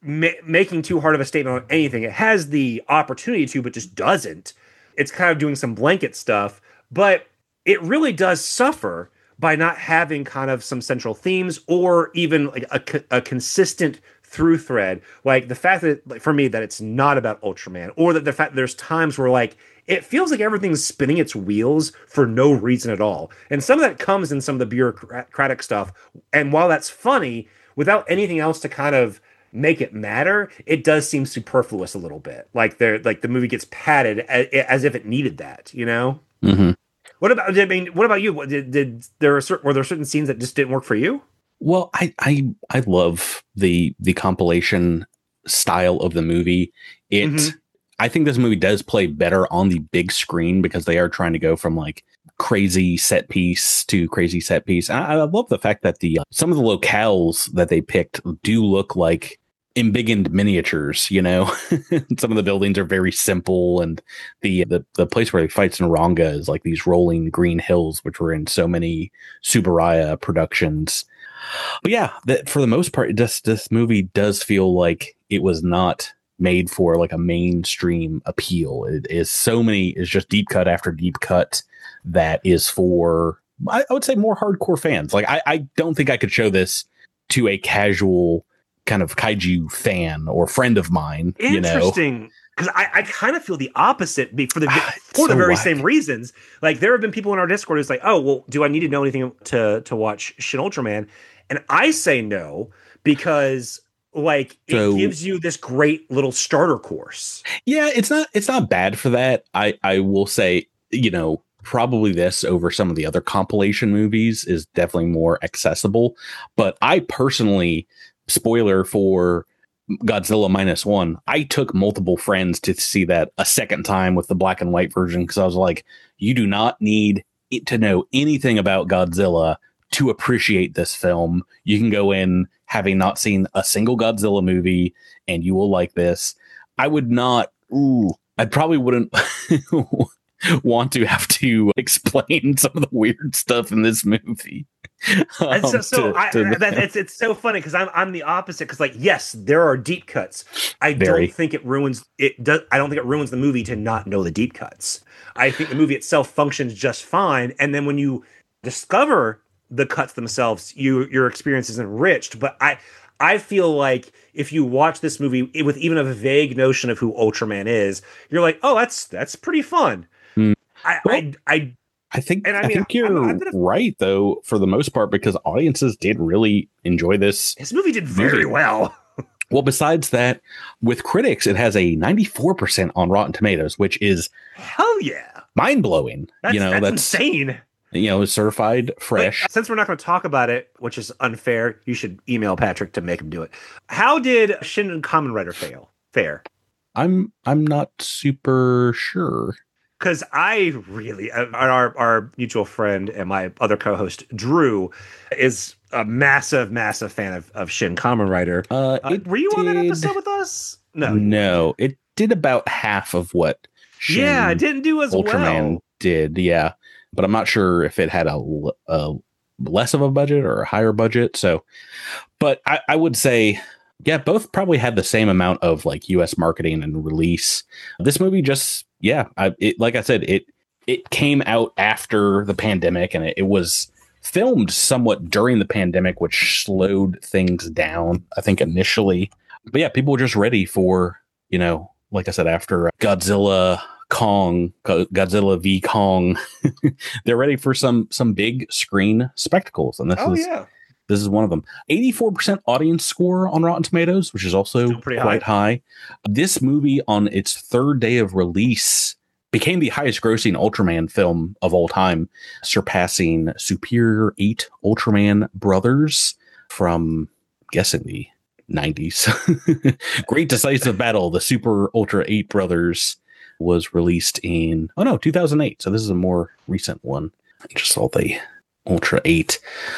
ma- making too hard of a statement on anything. It has the opportunity to, but just doesn't. It's kind of doing some blanket stuff, but it really does suffer by not having kind of some central themes or even like a, a consistent through thread. Like the fact that, like, for me, that it's not about Ultraman, or that the fact that there's times where like it feels like everything's spinning its wheels for no reason at all. And some of that comes in some of the bureaucratic stuff. And while that's funny, without anything else to kind of make it matter, it does seem superfluous a little bit. Like they're like the movie gets padded as, as if it needed that, you know? Mm-hmm. What about, I mean, what about you? What, did, did there were, were there certain scenes that just didn't work for you? Well, I, I, I love the, the compilation style of the movie. It, mm-hmm. I think this movie does play better on the big screen because they are trying to go from like crazy set piece to crazy set piece. And I, I love the fact that the, uh, some of the locales that they picked do look like embiggened miniatures, you know. Some of the buildings are very simple, and the, the the place where he fights Naranga is like these rolling green hills, which were in so many Subaraya productions. But yeah, that for the most part, this this movie does feel like it was not made for like a mainstream appeal. It is so many is just deep cut after deep cut that is for, I, I would say, more hardcore fans. Like I, I don't think I could show this to a casual kind of kaiju fan or friend of mine. Interesting. Because I, I kind of feel the opposite for the for the so very whack. same reasons. Like there have been people in our Discord who's like, oh, well, do I need to know anything to to watch Shin Ultraman? And I say no, because like it so, gives you this great little starter course. Yeah, it's not it's not bad for that. I, I will say, you know, probably this over some of the other compilation movies is definitely more accessible. But I personally, spoiler for Godzilla Minus One, I took multiple friends to see that a second time with the black and white version, because I was like, you do not need it to know anything about Godzilla to appreciate this film. You can go in having not seen a single Godzilla movie and you will like this. I would not, ooh, I probably wouldn't want to have to explain some of the weird stuff in this movie. Um, so, so to, I, to that, it's it's so funny because I'm I'm the opposite, because like yes, there are deep cuts. I Very. don't think it ruins it. Does I don't think it ruins the movie to not know the deep cuts. I think the movie itself functions just fine, and then when you discover the cuts themselves, you your experience is enriched. But I I feel like if you watch this movie with even a vague notion of who Ultraman is, you're like, oh, that's that's pretty fun. Mm. I, well, I I. I think and I, mean, I think you're I'm, I'm gonna, right, though, for the most part, because audiences did really enjoy this. This movie did very movie. well. Well, besides that, with critics, it has a ninety-four percent on Rotten Tomatoes, which is hell yeah, mind blowing. That's, you know, that's, that's insane. You know, certified fresh. But since we're not going to talk about it, which is unfair, you should email Patrick to make him do it. How did Shin Kamen Rider fail? Fair. I'm I'm not super sure. Because I really, our our mutual friend and my other co-host, Drew, is a massive, massive fan of, of Shin Kamen Rider. Uh, uh, were you did, on that episode with us? No. No, it did about half of what Shin Yeah, it didn't do as Ultraman well. did, yeah. But I'm not sure if it had a, a less of a budget or a higher budget. So, but I, I would say, yeah, both probably had the same amount of like U S marketing and release. This movie just... Yeah, I, it, like I said, it it came out after the pandemic, and it, it was filmed somewhat during the pandemic, which slowed things down, I think, initially. But yeah, people were just ready for, you know, like I said, after Godzilla Kong, Godzilla v Kong, they're ready for some some big screen spectacles, and this oh, is yeah. this is one of them. eighty-four percent audience score on Rotten Tomatoes, which is also quite high. high. This movie, on its third day of release, became the highest grossing Ultraman film of all time, surpassing Superior eight Ultraman Brothers from, I'm guessing, the nineties. Great Decisive Battle, the Super Ultra eight Brothers, was released in, oh no, two thousand eight. So this is a more recent one. I just saw the Ultra eight.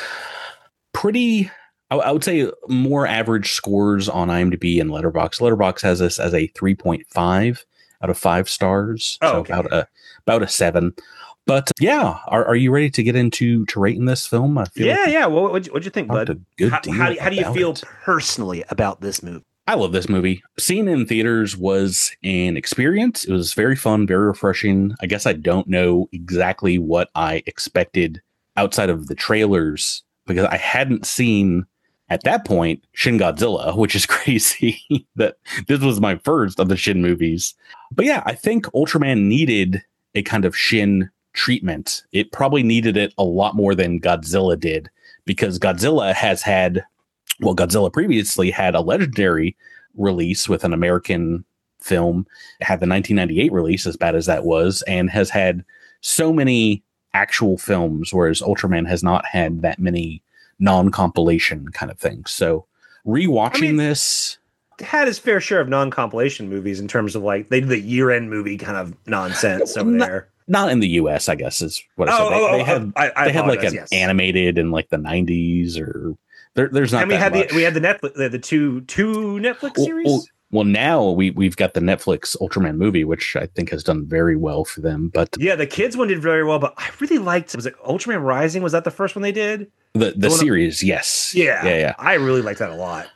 Pretty, I, I would say, more average scores on IMDb and Letterboxd. Letterboxd has this as a three point five out of five stars. Oh, so okay. about a about a seven. But yeah, are are you ready to get into to rating this film? I feel yeah, like yeah. What what'd you, what'd you think, bud? A good how, deal how, do, how do you feel it. personally about this movie? I love this movie. Seeing it in theaters was an experience. It was very fun, very refreshing. I guess I don't know exactly what I expected outside of the trailers because I hadn't seen at that point Shin Godzilla, which is crazy that this was my first of the Shin movies. But yeah, I think Ultraman needed a kind of Shin treatment. It probably needed it a lot more than Godzilla did because Godzilla has had Well, Godzilla previously had a legendary release with an American film. It had the nineteen ninety-eight release, as bad as that was, and has had so many actual films, whereas Ultraman has not had that many non-compilation kind of things. So rewatching I mean, this had his fair share of non-compilation movies in terms of like they did the year-end movie kind of nonsense over not, there. Not in the U S, I guess is what I said. Oh, they, oh, they had I, I they had like an yes. animated in like the nineties or there, there's not. And we that had much. the we had the Netflix the, the two two Netflix well, series. Well, well, now we we've got the Netflix Ultraman movie, which I think has done very well for them. But yeah, the kids one did very well. But I really liked. Was it Ultraman Rising? Was that the first one they did? The the, the series, of, yes. Yeah, yeah, yeah. I really liked that a lot.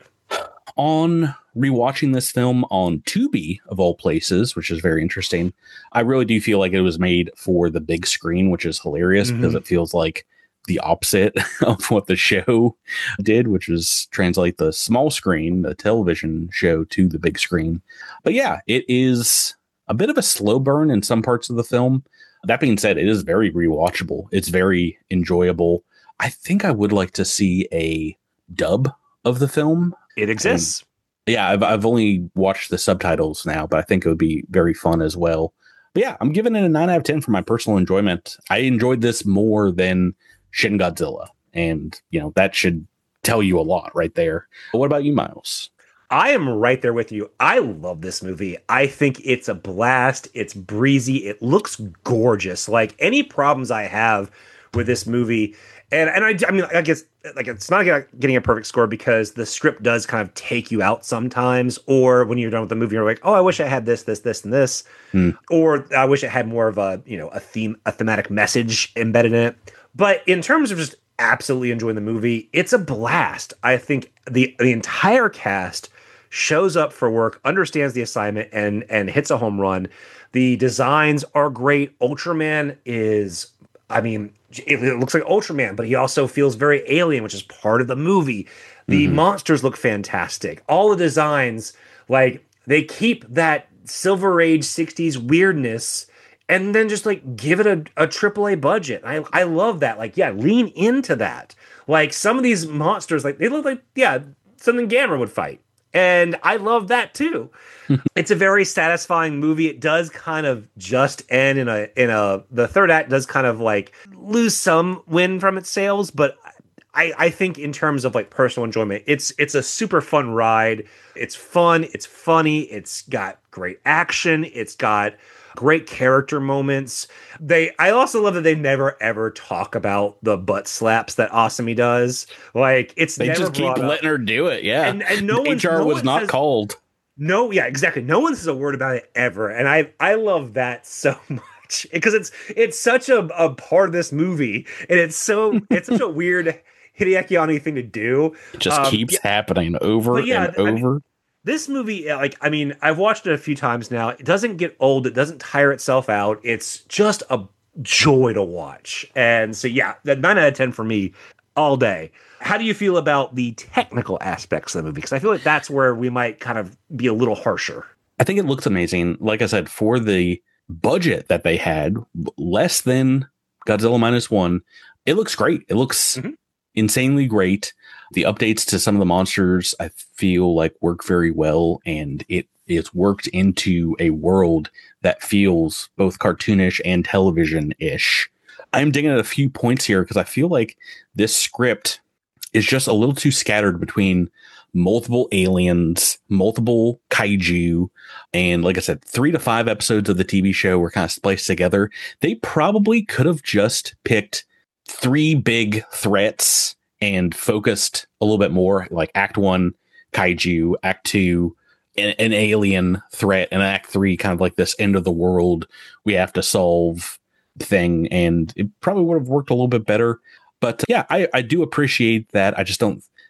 On rewatching this film on Tubi, of all places, which is very interesting, I really do feel like it was made for the big screen, which is hilarious mm-hmm. because it feels like the opposite of what the show did, which was translate the small screen, the television show, to the big screen. But yeah, it is a bit of a slow burn in some parts of the film. That being said, it is very rewatchable. It's very enjoyable. I think I would like to see a dub of the film. It exists. And yeah, I've, I've only watched the subtitles now, but I think it would be very fun as well. But yeah, I'm giving it a nine out of ten for my personal enjoyment. I enjoyed this more than Shin Godzilla. And, you know, that should tell you a lot right there. But what about you, Miles? I am right there with you. I love this movie. I think it's a blast. It's breezy. It looks gorgeous. Like any problems I have with this movie, and and I, I mean, I guess like it's not getting a perfect score because the script does kind of take you out sometimes. Or when you're done with the movie, you're like, oh, I wish I had this, this, this, and this, hmm. or I wish it had more of a you know a theme, a thematic message embedded in it. But in terms of just absolutely enjoying the movie, it's a blast. I think the the entire cast shows up for work, understands the assignment, and and hits a home run. The designs are great. Ultraman is, I mean, it, it looks like Ultraman, but he also feels very alien, which is part of the movie. The mm-hmm. monsters look fantastic. All the designs, like, they keep that Silver Age sixties weirdness and then just like give it a, a triple A budget. I I love that. Like, yeah, lean into that. Like some of these monsters, like they look like, yeah, something Gamera would fight. And I love that too. It's a very satisfying movie. It does kind of just end in a in a the third act does kind of like lose some wind from its sails, but I, I think in terms of like personal enjoyment, it's it's a super fun ride. It's fun, it's funny, it's got great action, it's got great character moments. They I also love that they never ever talk about the butt slaps that Asami does. Like it's they never just keep letting her do it. Yeah, and, and no H R no was one not says, called. No, yeah, exactly. No one says a word about it ever, and I I love that so much because it's it's such a, a part of this movie, and it's so it's such a weird Hideaki Anno thing to do. It just um, keeps yeah, happening over yeah, and over. I mean, this movie, like, I mean, I've watched it a few times now. It doesn't get old. It doesn't tire itself out. It's just a joy to watch. And so, yeah, that nine out of ten for me all day. How do you feel about the technical aspects of the movie? Because I feel like that's where we might kind of be a little harsher. I think it looks amazing. Like I said, for the budget that they had, less than Godzilla Minus One, it looks great. It looks mm-hmm. insanely great. The updates to some of the monsters, I feel like work very well, and it is worked into a world that feels both cartoonish and television-ish. I'm digging at a few points here because I feel like this script is just a little too scattered between multiple aliens, multiple kaiju, and like I said, three to five episodes of the T V show were kind of spliced together. They probably could have just picked three big threats and focused a little bit more, like Act One, kaiju, Act Two, an, an alien threat, and Act Three, kind of like this end of the world we have to solve thing, and it probably would have worked a little bit better. But uh, yeah, I, I do appreciate that. I just don't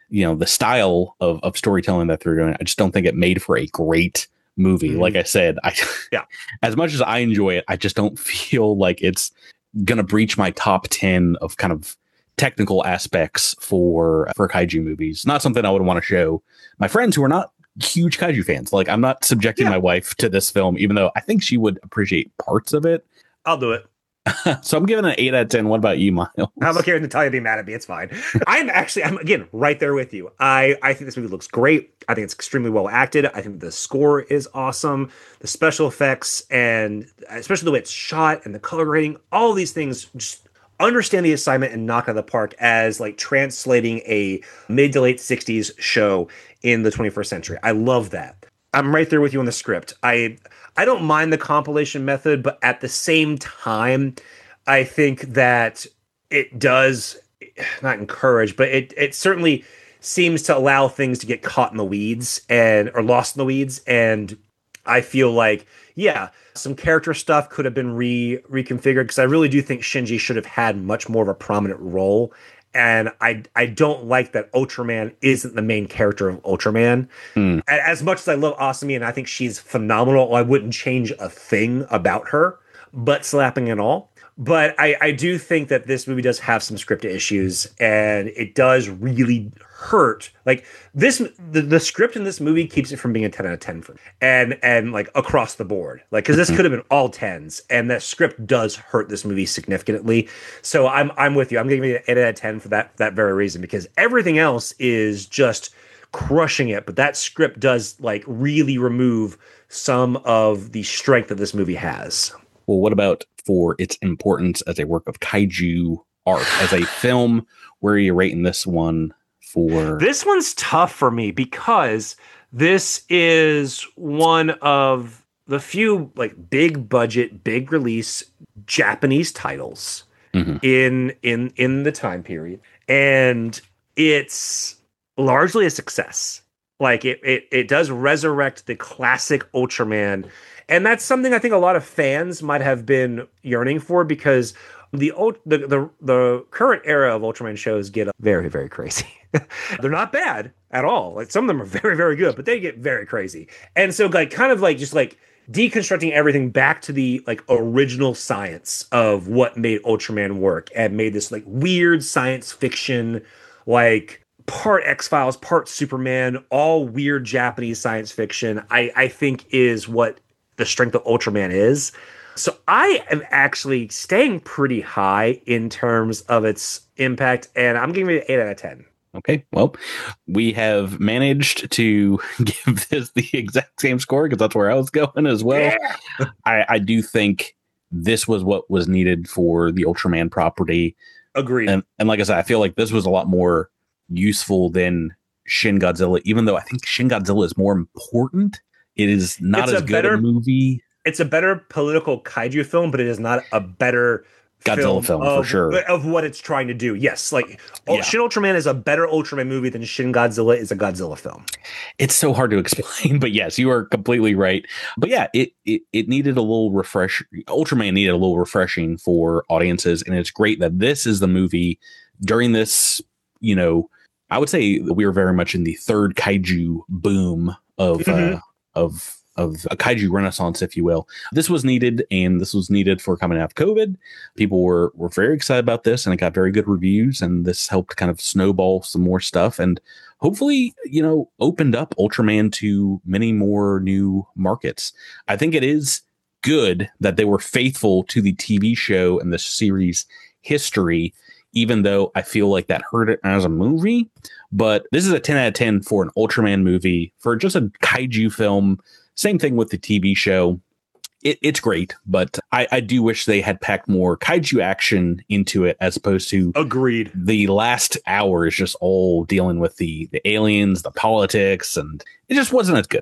you know, the style of, of storytelling that they're doing, I just don't think it made for a great movie. Mm-hmm. Like I said, I yeah, as much as I enjoy it, I just don't feel like it's gonna breach my top ten of kind of technical aspects for for kaiju movies. Not something I would want to show my friends who are not huge kaiju fans. Like, I'm not subjecting yeah. my wife to this film, even though I think she would appreciate parts of it. I'll do it. So I'm giving it an eight out of ten. What about you, Miles? I'm okay with Natalia being mad at me. It's fine. I'm actually, I'm again right there with you. I, I think this movie looks great. I think it's extremely well acted. I think the score is awesome. The special effects, and especially the way it's shot and the color grading, all these things just understand the assignment and knock out of the park as like translating a mid to late sixties show in the twenty-first century. I love that. I'm right there with you on the script. I I don't mind the compilation method, but at the same time, I think that it does not encourage, but it it certainly seems to allow things to get caught in the weeds and or lost in the weeds. And I feel like, yeah, some character stuff could have been re reconfigured, because I really do think Shinji should have had much more of a prominent role. And I I don't like that Ultraman isn't the main character of Ultraman. Mm. As much as I love Asami and I think she's phenomenal, I wouldn't change a thing about her, butt slapping and all. But I, I do think that this movie does have some script issues, and it does really hurt. Like this, the, the script in this movie keeps it from being a ten out of ten for me. And, and like across the board, like, cause this could have been all tens, and that script does hurt this movie significantly. So I'm, I'm with you. I'm giving it an eight out of ten for that, that very reason, because everything else is just crushing it. But that script does like really remove some of the strength that this movie has. Well, what about for its importance as a work of kaiju art, as a film? Where are you rating this one for? This one's tough for me, because this is one of the few like big budget, big release Japanese titles mm-hmm. in in in the time period, and it's largely a success. Like it it it does resurrect the classic Ultraman. And that's something I think a lot of fans might have been yearning for, because the the the, the current era of Ultraman shows get very, very crazy. They're not bad at all. Like, some of them are very, very good, but they get very crazy. And so like kind of like just like deconstructing everything back to the like original science of what made Ultraman work, and made this like weird science fiction, like part X-Files, part Superman, all weird Japanese science fiction, I, I think is what the strength of Ultraman is. So I am actually staying pretty high in terms of its impact, and I'm giving it an eight out of ten. Okay, well, we have managed to give this the exact same score, because that's where I was going as well. Yeah. I, I do think this was what was needed for the Ultraman property. Agreed. And, and like I said, I feel like this was a lot more useful than Shin Godzilla, even though I think Shin Godzilla is more important. It is not it's as a good better, a movie. It's a better political kaiju film, but it is not a better Godzilla film, film of, for sure. Of what it's trying to do. Yes, like yeah. Shin Ultraman is a better Ultraman movie than Shin Godzilla is a Godzilla film. It's so hard to explain, but yes, you are completely right. But yeah, it it, it needed a little refresh. Ultraman needed a little refreshing for audiences, and it's great that this is the movie during this, you know, I would say we were very much in the third kaiju boom of mm-hmm. uh, of of a kaiju renaissance, if you will. This was needed, and this was needed for coming out of COVID. People were were very excited about this, and it got very good reviews, and this helped kind of snowball some more stuff, and hopefully, you know, opened up Ultraman to many more new markets. I think it is good that they were faithful to the T V show and the series history, even though I feel like that hurt it as a movie. But this is a ten out of ten for an Ultraman movie. For just a kaiju film, same thing with the T V show. It, it's great, but I, I do wish they had packed more kaiju action into it, as opposed to agreed. The last hour is just all dealing with the the aliens, the politics, and it just wasn't as good.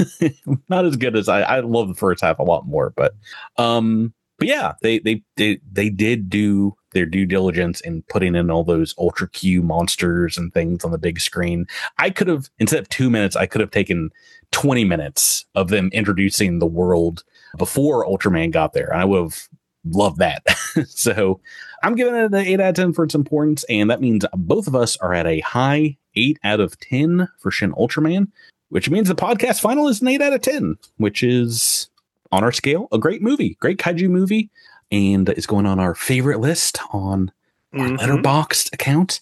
Not as good as I, I love the first half a lot more, but um, but yeah, they they they they did do their due diligence in putting in all those Ultra Q monsters and things on the big screen. I could have, instead of two minutes, I could have taken twenty minutes of them introducing the world before Ultraman got there. I would have loved that. So I'm giving it an eight out of ten for its importance, and that means both of us are at a high eight out of ten for Shin Ultraman, which means the podcast final is an eight out of ten, which is on our scale a great movie, great kaiju movie, and is going on our favorite list on our mm-hmm. Letterboxd account.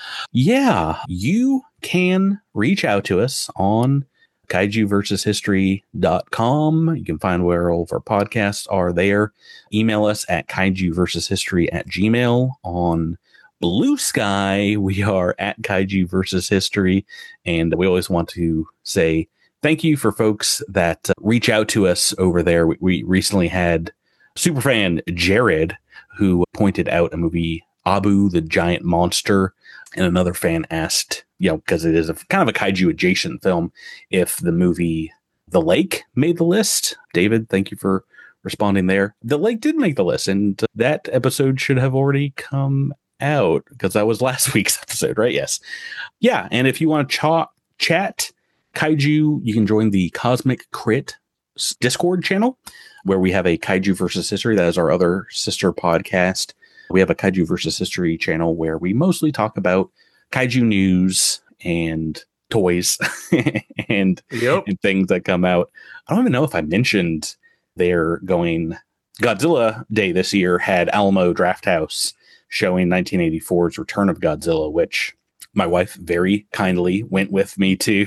Yeah, you can reach out to us on kaiju versus history dot com. You can find where all of our podcasts are there. Email us at kaiju versus history at gmail. On Blue Sky, we are at kaiju versus history. And we always want to say thank you for folks that uh, reach out to us over there. We, we recently had superfan Jared, who pointed out a movie, Abu the Giant Monster, and another fan asked, you know, because it is a kind of a kaiju adjacent film, if the movie The Lake made the list. David, thank you for responding there. The Lake did make the list, and that episode should have already come out because that was last week's episode, right? Yes. Yeah. And if you want to ch- chat kaiju, you can join the Cosmic Crit Discord channel, where we have a Kaiju versus History. That is our other sister podcast. We have a Kaiju versus History channel where we mostly talk about kaiju news and toys and, yep. and things that come out. I don't even know if I mentioned they're going Godzilla Day this year had Alamo Drafthouse showing nineteen eighty-four's Return of Godzilla, which my wife very kindly went with me to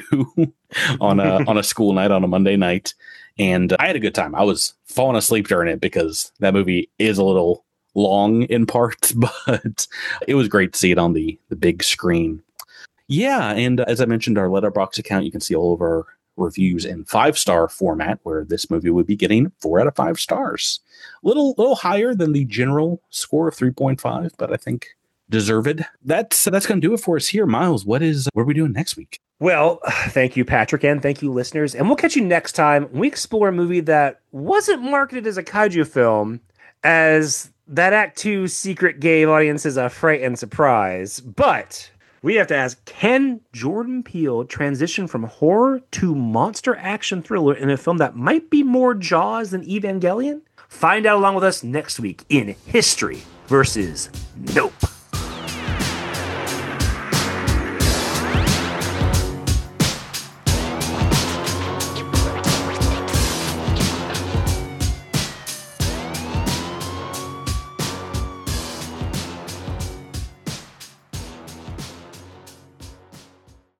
on a on a school night on a Monday night. And I had a good time. I was falling asleep during it because that movie is a little long in parts, but it was great to see it on the, the big screen. Yeah, and as I mentioned, our Letterboxd account, you can see all of our reviews in five-star format, where this movie would be getting four out of five stars. A little, little higher than the general score of three point five, but I think deserved. That's that's going to do it for us here. Miles, what is what are we doing next week? Well, thank you, Patrick, and thank you, listeners. And we'll catch you next time when we explore a movie that wasn't marketed as a kaiju film, as that Act two secret gave audiences a fright and surprise. But we have to ask, can Jordan Peele transition from horror to monster action thriller in a film that might be more Jaws than Evangelion? Find out along with us next week in History versus Nope.